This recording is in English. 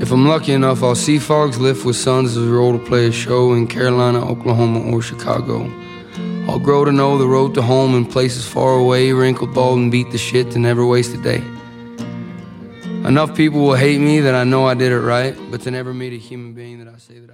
If I'm lucky enough, I'll see Fogs lift with sons as we roll to play a show in Carolina, Oklahoma, or Chicago. I'll grow to know the road to home in places far away, wrinkled, bald, and beat the shit to never waste a day. Enough people will hate me that I know I did it right, but to never meet a human being that I say that I